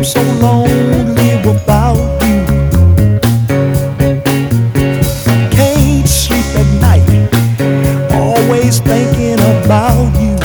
so lonely without you. Can't sleep at night, always thinking about you.